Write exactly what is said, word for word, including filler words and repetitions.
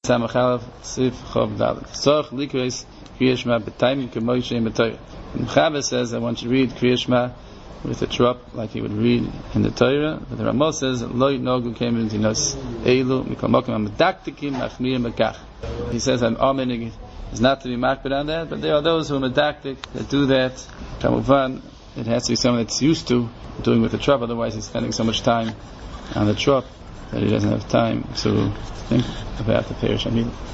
Samachalav Sif Chov Dalet. Soch Likres Kriya Shema B'Taimim K'Moshe B'Torah. Mechaber says I want you to read Kriya Shema with a drop like you would read in the Torah. But the Ramah says Lo Yinogu Came into Nos Eilu Mikol Mokim Medaktikim Machmir Mekach. He says I'm omening is not to be makbid on that, but there are those who are medaktik that do that. Kamuvan, it has to be someone that's used to doing with the trop. Otherwise, he's spending so much time on the trop that he doesn't have time to think about the Perish Hamid.